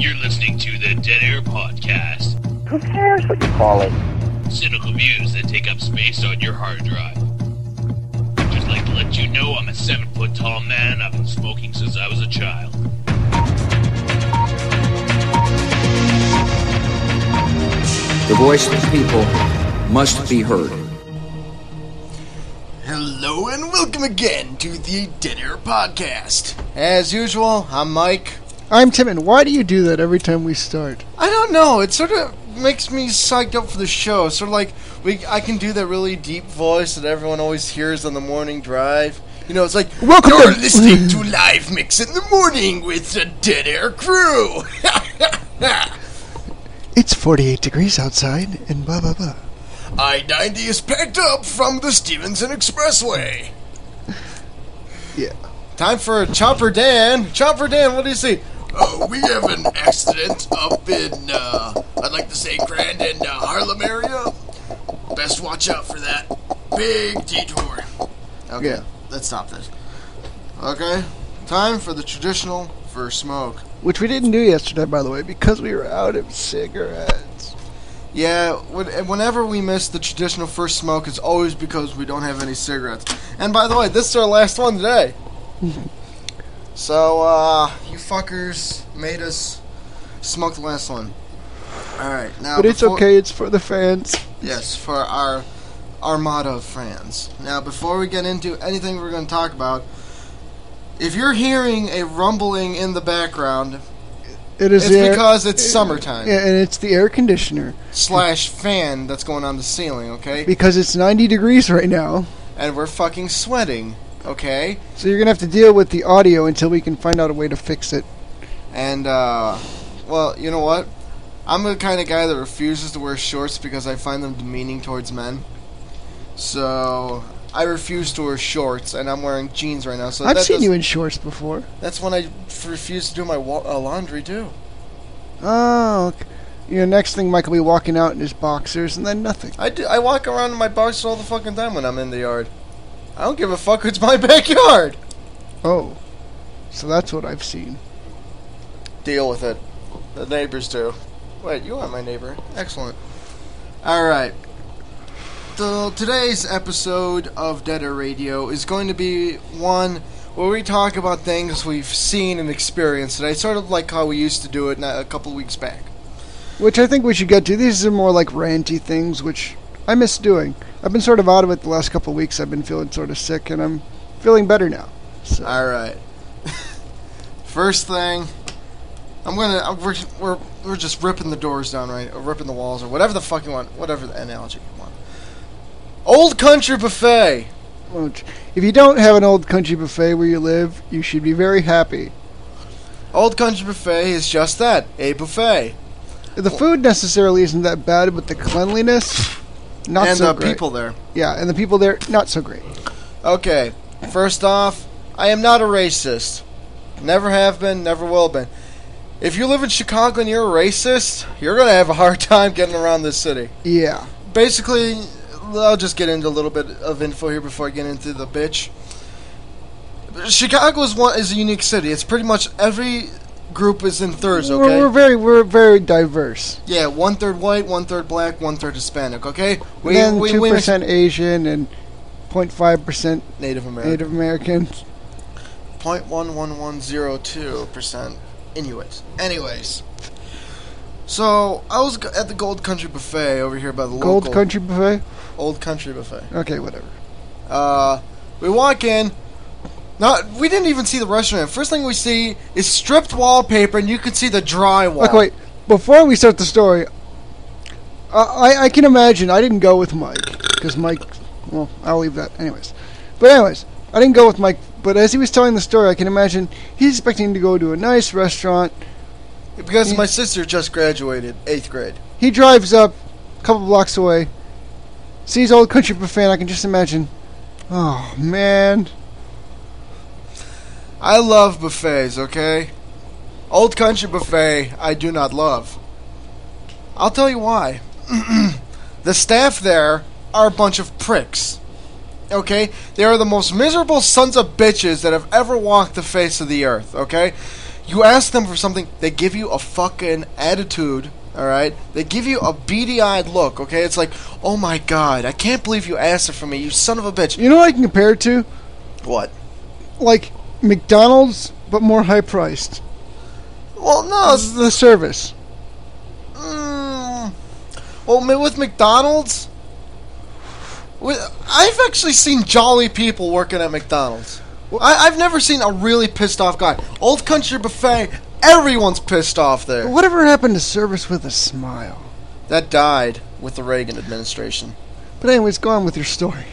You're listening to the Dead Air Podcast. Who cares what you call it? Cynical views that take up space on your hard drive. Just like to let you know I'm a 7-foot tall man. I've been smoking since I was a child. The voice of the people must be heard. Hello and welcome again to the Dead Air Podcast. As usual, I'm Mike. I'm Tim, and why do you do that every time we start? I don't know, it sort of makes me psyched up for the show. Sort of like I can do that really deep voice that everyone always hears on the morning drive. You know, it's like, welcome you're listening to Live Mix in the Morning with the Dead Air crew. It's 48 degrees outside, and blah, blah, blah. I-90 is packed up from the Stevenson Expressway. Yeah. Time for Chopper Dan. Chopper Dan, what do you see? Oh, we have an accident up in, I'd like to say Grand and Harlem area. Best watch out for that big detour. Okay, Yeah. let's stop this. Okay, time for the traditional first smoke. Which we didn't do yesterday, by the way, because we were out of cigarettes. Yeah, whenever we miss the traditional first smoke, it's always because we don't have any cigarettes. And by the way, this is our last one today. So, you fuckers made us smoke the last one. Alright, now But it's okay, it's for the fans. Yes, for our armada of fans. Now, before we get into anything we're going to talk about, if you're hearing a rumbling in the background, It's because it's summertime. Yeah, and it's the air conditioner. / fan that's going on the ceiling, okay? Because it's 90 degrees right now. And we're fucking sweating, okay? So you're going to have to deal with the audio until we can find out a way to fix it. And, well, you know what? I'm the kind of guy that refuses to wear shorts because I find them demeaning towards men. So, I refuse to wear shorts, and I'm wearing jeans right now. So I've seen you in shorts before. That's when I refuse to do my laundry, too. Oh, okay. You know, next thing Mike will be walking out in his boxers, and then nothing. I walk around in my boxers all the fucking time when I'm in the yard. I don't give a fuck, it's my backyard! Oh, so that's what I've seen. Deal with it. The neighbors do. Wait, you are my neighbor. Excellent. Alright. Today's episode of Dead Air Radio is going to be one where we talk about things we've seen and experienced today, sort of like how we used to do it a couple weeks back. Which I think we should get to. These are more like ranty things, which I miss doing. I've been sort of out of it the last couple of weeks. I've been feeling sort of sick, and I'm feeling better now. So. Alright. First thing, we're just ripping the doors down, right? Or ripping the walls, or whatever the fuck you want. Whatever the analogy you want. Old Country Buffet. If you don't have an Old Country Buffet where you live, you should be very happy. Old Country Buffet is just that, a buffet. The food necessarily isn't that bad, but the cleanliness, not and so the great. people there. Yeah, and the people there, not so great. Okay, first off, I am not a racist. Never have been, never will been. If you live in Chicago and you're a racist, you're going to have a hard time getting around this city. Yeah. Basically, I'll just get into a little bit of info here before I get into the bitch. Chicago is a unique city. It's pretty much every group is in thirds, okay? We're very diverse. Yeah, 1/3 white, 1/3 black, 1/3 Hispanic, okay? And then 2% Asian and 0.5% Native American. Native American. 0.11102% Inuit. Anyways. So, I was at the Gold Country Buffet over here by the local... Gold Country Buffet? Old Country Buffet. Okay, whatever. We walk in. We didn't even see the restaurant. First thing we see is stripped wallpaper, and you can see the drywall. Okay, wait. Before we start the story, I can imagine. I didn't go with Mike, because Mike... Well, I'll leave that. Anyways, I didn't go with Mike, but as he was telling the story, I can imagine he's expecting to go to a nice restaurant. Because my sister just graduated, 8th grade. He drives up a couple blocks away, sees Old Country Buffet, and I can just imagine, oh, man. I love buffets, okay? Old Country Buffet, I do not love. I'll tell you why. The staff there are a bunch of pricks. Okay? They are the most miserable sons of bitches that have ever walked the face of the earth, okay? You ask them for something, they give you a fucking attitude, alright? They give you a beady-eyed look, okay? It's like, oh my god, I can't believe you asked it from me, you son of a bitch. You know what I can compare it to? What? Like McDonald's, but more high-priced. Well, no. The service. Well, with McDonald's, I've actually seen jolly people working at McDonald's. I've never seen a really pissed off guy. Old Country Buffet, everyone's pissed off there. Whatever happened to service with a smile? That died with the Reagan administration. But anyways, go on with your story.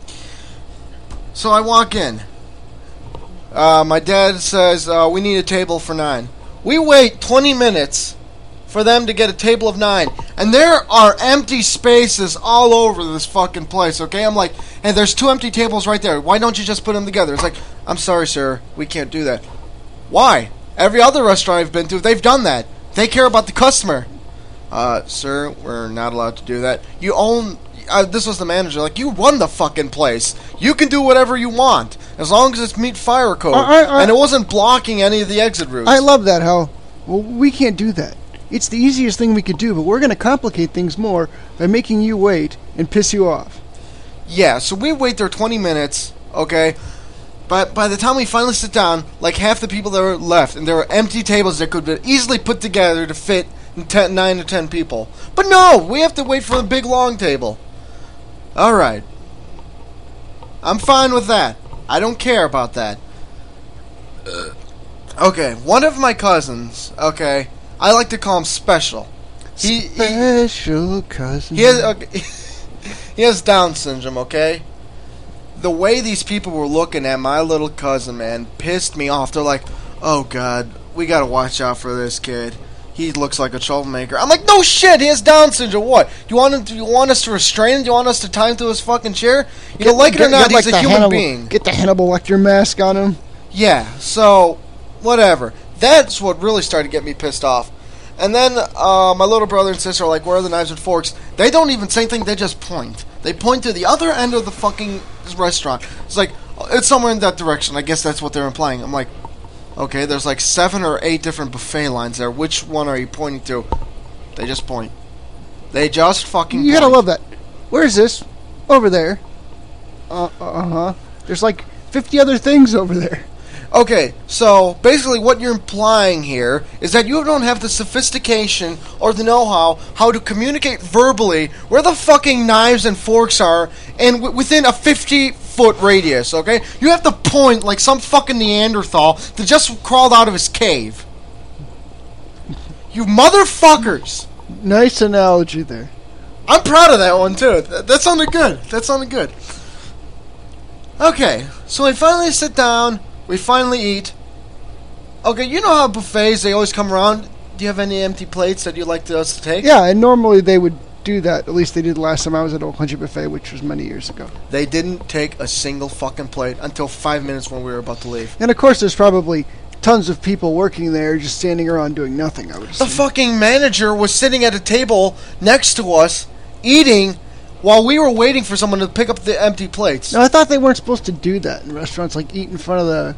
So I walk in. My dad says, we need a table for 9. We wait 20 minutes for them to get a table of 9. And there are empty spaces all over this fucking place, okay? I'm like, hey, there's 2 empty tables right there. Why don't you just put them together? It's like, I'm sorry, sir. We can't do that. Why? Every other restaurant I've been to, they've done that. They care about the customer. Sir, we're not allowed to do that. You own... this was the manager. Like, you run the fucking place. You can do whatever you want. As long as it's meet fire code. And it wasn't blocking any of the exit routes. I love that, Hal. Well, we can't do that. It's the easiest thing we could do, but we're going to complicate things more by making you wait and piss you off. Yeah, so we wait there 20 minutes, okay? But by the time we finally sit down, like half the people that were left, and there were empty tables that could be easily put together to fit 9 to 10 people. But no, we have to wait for the big long table. Alright. I'm fine with that. I don't care about that. Okay, one of my cousins, okay, I like to call him Special. Special cousin. He has Down syndrome, okay? The way these people were looking at my little cousin, man, pissed me off. They're like, oh god, we gotta watch out for this kid. He looks like a troublemaker. I'm like, no shit, he has Down syndrome. What? Do you want us to restrain him? Do you want us to tie him to his fucking chair? You don't like it or not, he's a human being. Get the Hannibal Lecter mask on him. Yeah, so, whatever. That's what really started to get me pissed off. And then my little brother and sister are like, where are the knives and forks? They don't even say anything, they just point. They point to the other end of the fucking restaurant. It's like, it's somewhere in that direction. I guess that's what they're implying. I'm like, okay, there's like 7 or 8 different buffet lines there. Which one are you pointing to? They just point. They just fucking You point. gotta love that. Where is this? Over there. Uh-huh. There's like 50 other things over there. Okay, so basically what you're implying here is that you don't have the sophistication or the know-how how to communicate verbally where the fucking knives and forks are and within a 50-foot radius, okay? You have to point like some fucking Neanderthal that just crawled out of his cave. You motherfuckers! Nice analogy there. I'm proud of that one, too. That sounded good. That sounded good. Okay, so we finally sit down. We finally eat. Okay, you know how buffets, they always come around. Do you have any empty plates that you'd like us to take? Yeah, and normally they would do that. At least they did the last time I was at Old Country Buffet, which was many years ago. They didn't take a single fucking plate until 5 minutes when we were about to leave. And of course there's probably tons of people working there just standing around doing nothing, I would assume. The fucking manager was sitting at a table next to us, eating, while we were waiting for someone to pick up the empty plates. No, I thought they weren't supposed to do that in restaurants, like eat in front of the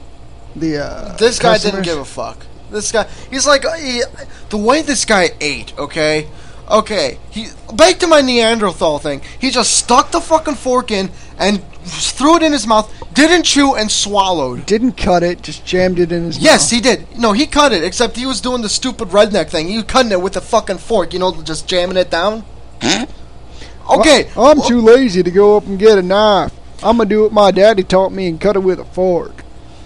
This guy customers. didn't give a fuck. This guy, he's like, the way this guy ate, okay, back to my Neanderthal thing, he just stuck the fucking fork in and threw it in his mouth, didn't chew, and swallowed. Didn't cut it, just jammed it in his mouth. Yes, he did. No, he cut it, except he was doing the stupid redneck thing. He was cutting it with a fucking fork, just jamming it down. Okay. Well, I'm too lazy to go up and get a knife. I'm going to do what my daddy taught me and cut it with a fork.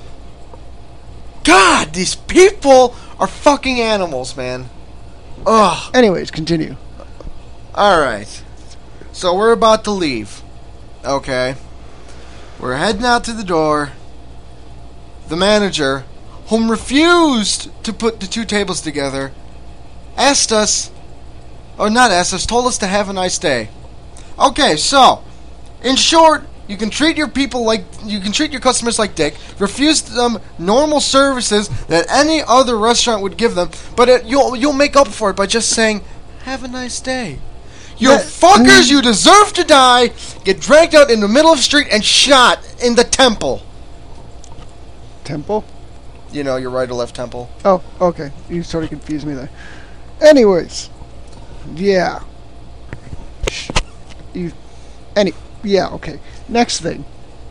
God, these people are fucking animals, man. Ugh. Anyways, continue. Alright. So we're about to leave. Okay. We're heading out to the door. The manager, whom refused to put the 2 tables together, told us to have a nice day. Okay, so, in short, you can treat your customers like dick, refuse them normal services that any other restaurant would give them, but you'll make up for it by just saying, have a nice day. You fuckers, you deserve to die, get dragged out in the middle of the street and shot in the temple. Temple? You know, your right or left temple. Oh, okay. You sort of confused me there. Anyways. Yeah. Yeah, okay. Next thing.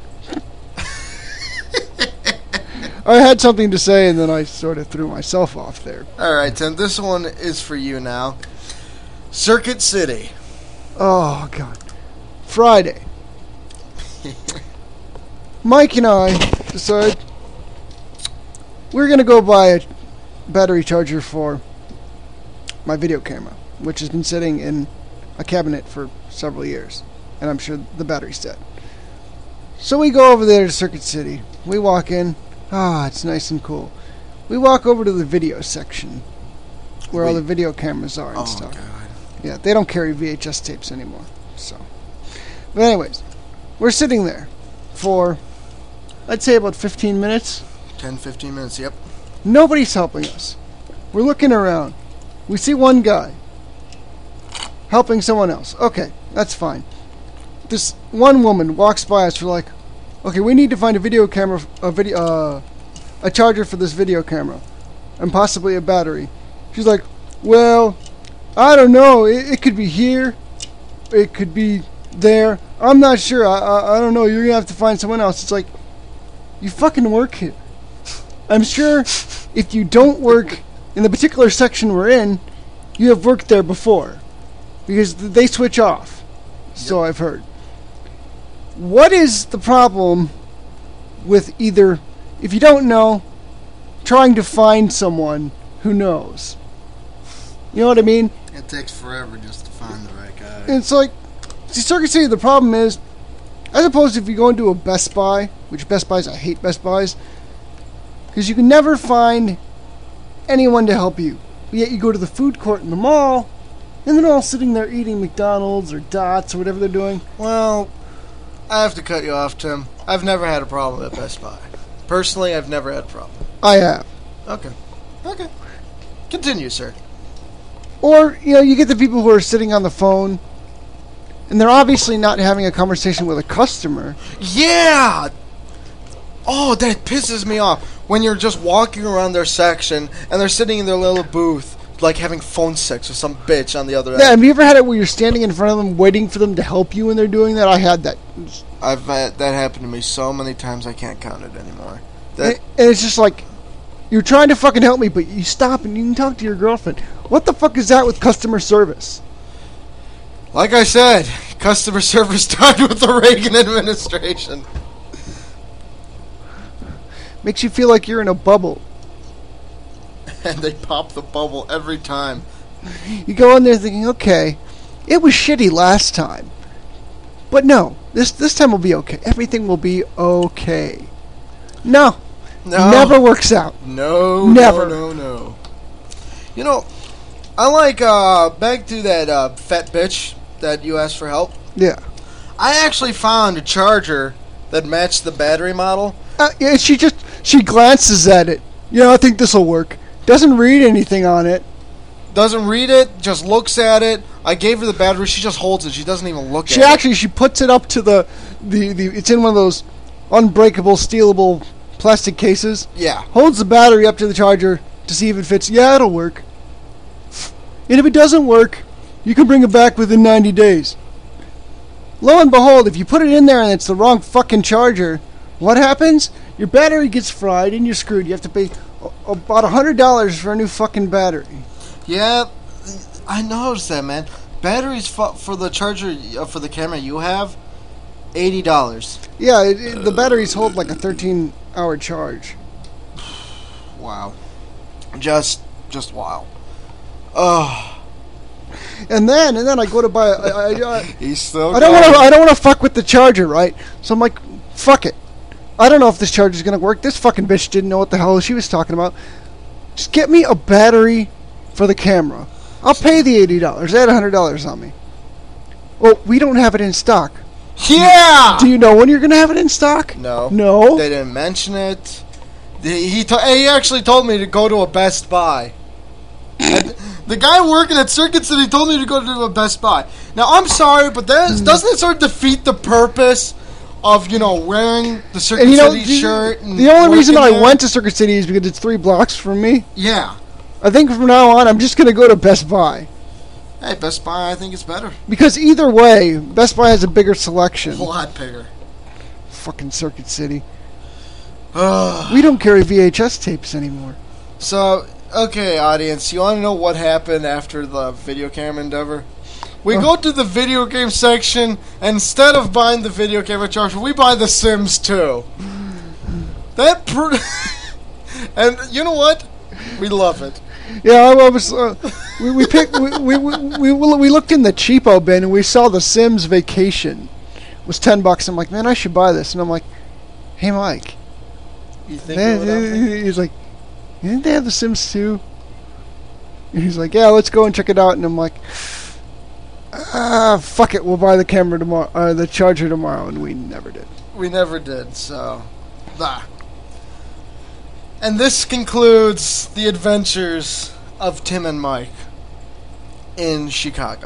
I had something to say, and then I sort of threw myself off there. All right, Tim. This one is for you now. Circuit City. Oh, God. Friday. Mike and I decided we're going to go buy a battery charger for my video camera, which has been sitting in a cabinet for several years, and I'm sure the battery's dead. So we go over there to Circuit City. We walk in. It's nice and cool. We walk over to the video section where all the video cameras are and stuff. God. Yeah, they don't carry VHS tapes anymore. So, but anyways, we're sitting there for, I'd say, about 15 minutes. 10, 15 minutes, yep. Nobody's helping us. We're looking around. We see one guy helping someone else. Okay, that's fine. This one woman walks by us. We're like, okay, we need to find a video camera, a charger for this video camera, and possibly a battery. She's like, well, I don't know. It could be here. It could be there. I'm not sure. I don't know. You're gonna have to find someone else. It's like, you fucking work here. I'm sure if you don't work in the particular section we're in, you have worked there before, because they switch off. So I've heard. What is the problem with either, if you don't know, trying to find someone who knows? You know what I mean? It takes forever just to find the right guy. It's like, see, Circuit City, the problem is, as opposed to if you go into a Best Buy, which Best Buys, I hate Best Buys, because you can never find anyone to help you. But yet you go to the food court in the mall, and they're all sitting there eating McDonald's or Dots or whatever they're doing. Well, I have to cut you off, Tim. I've never had a problem at Best Buy. Personally, I've never had a problem. I have. Okay. Continue, sir. Or, you get the people who are sitting on the phone, and they're obviously not having a conversation with a customer. Yeah! Oh, that pisses me off. When you're just walking around their section, and they're sitting in their little booth, like having phone sex with some bitch on the other end. Yeah, have you ever had it where you're standing in front of them waiting for them to help you when they're doing that? I had that. That happened to me so many times I can't count it anymore. And it's just like, you're trying to fucking help me, but you stop and you can talk to your girlfriend. What the fuck is that with customer service? Like I said, customer service started with the Reagan administration. Makes you feel like you're in a bubble. And they pop the bubble every time. You go in there thinking, okay, it was shitty last time. But no, this time will be okay. Everything will be okay. No. Never works out. No. Never. No. You know, I like, back to that fat bitch that you asked for help. Yeah. I actually found a charger that matched the battery model. Yeah, she glances at it. I think this will work. Doesn't read anything on it. Doesn't read it, just looks at it. I gave her the battery, she just holds it. She doesn't even look at it. She puts it up to the it's in one of those unbreakable, stealable plastic cases. Yeah. Holds the battery up to the charger to see if it fits. Yeah, it'll work. And if it doesn't work, you can bring it back within 90 days. Lo and behold, if you put it in there and it's the wrong fucking charger, what happens? Your battery gets fried and you're screwed. You have to pay about $100 for a new fucking battery. Yeah, I noticed that, man. Batteries for the charger for the camera you have, $80. Yeah, the batteries hold like a 13-hour charge. Wow. Just wow. Oh. And then I go to buy. He's still. I don't want to fuck with the charger, right? So I'm like, fuck it. I don't know if this charger's gonna work. This fucking bitch didn't know what the hell she was talking about. Just get me a battery for the camera. I'll pay the $80. They had $100 on me. Well, we don't have it in stock. Yeah. Do you know when you're gonna have it in stock? No. No. They didn't mention it. He actually told me to go to a Best Buy. The guy working at Circuit City told me to go to a Best Buy. Now, I'm sorry, but doesn't it sort of defeat the purpose of, wearing the Circuit And City shirt. And the only reason I working went to Circuit City is because it's 3 blocks from me. Yeah. I think from now on, I'm just going to go to Best Buy. Hey, Best Buy, I think it's better. Because either way, Best Buy has a bigger selection. A whole lot bigger. Fucking Circuit City. We don't carry VHS tapes anymore. So, okay, audience, you want to know what happened after the video camera endeavor? We go to the video game section, and instead of buying the video camera charger, we buy the Sims 2. And you know what? We love it. Yeah, I was. We picked. We looked in the cheapo bin and we saw the Sims Vacation. It was $10. I'm like, man, I should buy this. And I'm like, hey, Mike. You think it would help me? He's like, didn't they have the Sims 2? And he's like, yeah, let's go and check it out. And I'm like, fuck it, we'll buy the camera tomorrow, the charger tomorrow, and we never did. We never did. So, And this concludes the adventures of Tim and Mike in Chicago.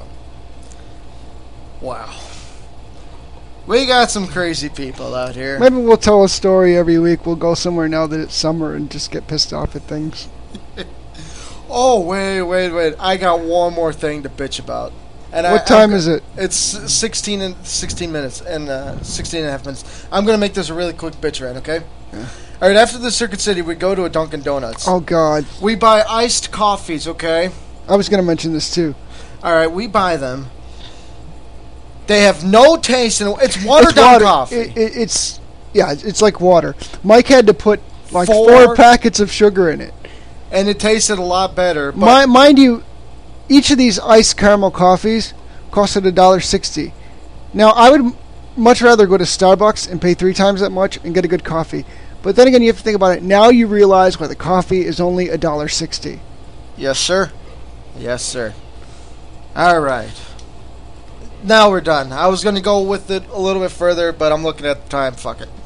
Wow. We got some crazy people out here. Maybe we'll tell a story every week. We'll go somewhere now that it's summer and just get pissed off at things. Oh, wait. I got one more thing to bitch about. And what time is it? It's 16 minutes and 16 and a half minutes. I'm going to make this a really quick bitch rant, okay? Yeah. All right, after the Circuit City, we go to a Dunkin' Donuts. Oh, God. We buy iced coffees, okay? I was going to mention this, too. All right, we buy them. They have no taste, and it's watered-down coffee. It's like water. Mike had to put like 4 4 packets of sugar in it. And it tasted a lot better. But Mind you, each of these iced caramel coffees costed $1.60. Now, I would much rather go to Starbucks and pay 3 times that much and get a good coffee. But then again, you have to think about it. Now you realize why the coffee is only $1.60. Yes, sir. Yes, sir. All right. Now we're done. I was going to go with it a little bit further, but I'm looking at the time. Fuck it.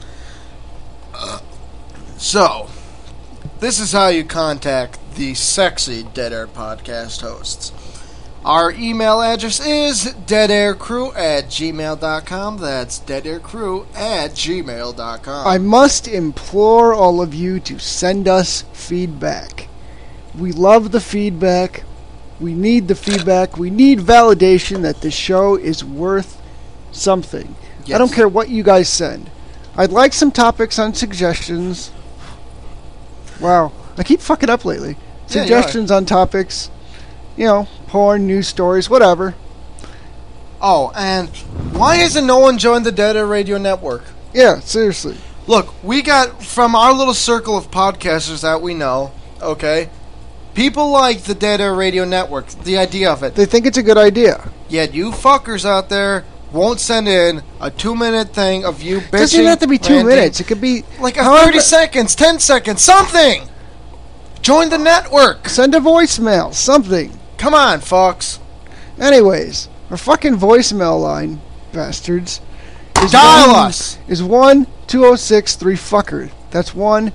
So, this is how you contact the sexy Dead Air Podcast hosts. Our email address is deadaircrew@gmail.com. That's deadaircrew@gmail.com. I must implore all of you to send us feedback. We love the feedback. We need the feedback. We need validation that the show is worth something. Yes. I don't care what you guys send. I'd like some topics on suggestions. Wow. I keep fucking up lately. Suggestions on topics. Porn, news stories, whatever. Oh, and why hasn't no one joined the Dead Air Radio Network? Yeah, seriously. Look, we got, from our little circle of podcasters that we know, okay, people like the Dead Air Radio Network, the idea of it. They think it's a good idea. Yet you fuckers out there won't send in a 2-minute thing of you bitching. It doesn't have to be 2 minutes. It could be like 30 seconds, 10 seconds, something. Join the network. Send a voicemail, something. Come on, folks. Anyways, our fucking voicemail line, bastards. Dial us. Is 1-206-3-FUCKER. That's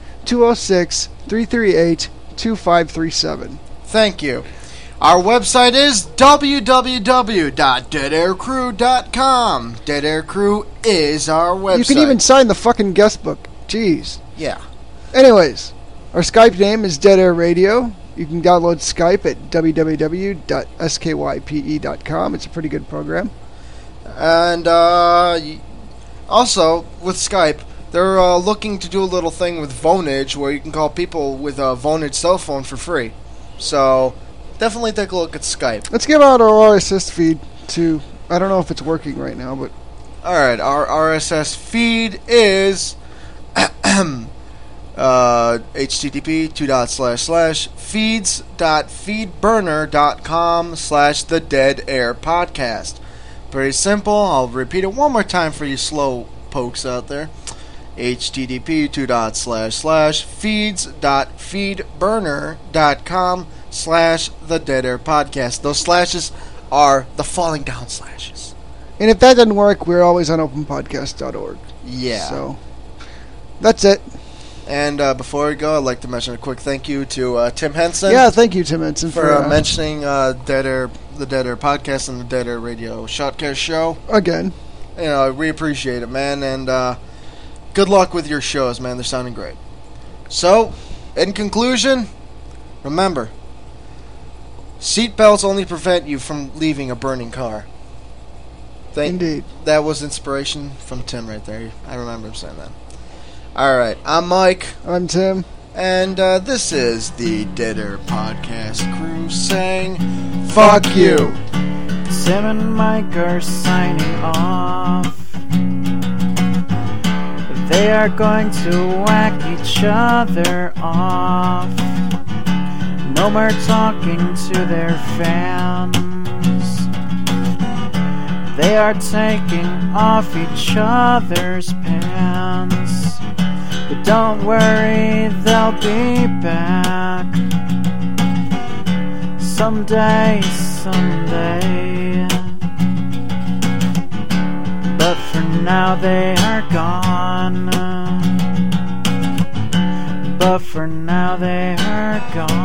1-206-338-2537. Thank you. Our website is www.deadaircrew.com. Dead Air Crew is our website. You can even sign the fucking guest book. Jeez. Yeah. Anyways, our Skype name is Dead Air Radio. You can download Skype at www.skype.com. It's a pretty good program. And also, with Skype, they're looking to do a little thing with Vonage where you can call people with a Vonage cell phone for free. So, definitely take a look at Skype. Let's give out our RSS feed, too. I don't know if it's working right now, but... Alright, our RSS feed is... http://feeds.feedburner.com/the Dead Air Podcast. Pretty simple. I'll repeat it one more time for you slow pokes out there. http://feeds.feedburner.com/the Dead Air Podcast. Those slashes are the falling down slashes. And if that doesn't work, we're always on openpodcast.org. Yeah. So, that's it. And before we go, I'd like to mention a quick thank you to Tim Henson. Yeah, thank you, Tim Henson, for mentioning the Dead Air Podcast and the Dead Air Radio Shotcast Show. Again. we appreciate it, man, and good luck with your shows, man. They're sounding great. So, in conclusion, remember, seatbelts only prevent you from leaving a burning car. Indeed. That was inspiration from Tim right there. I remember him saying that. Alright, I'm Mike. I'm Tim. And this is the Dead Air Podcast crew saying, fuck you. Tim and Mike are signing off. They are going to whack each other off. No more talking to their fans. They are taking off each other's pants. But don't worry, they'll be back. Someday. But for now they are gone.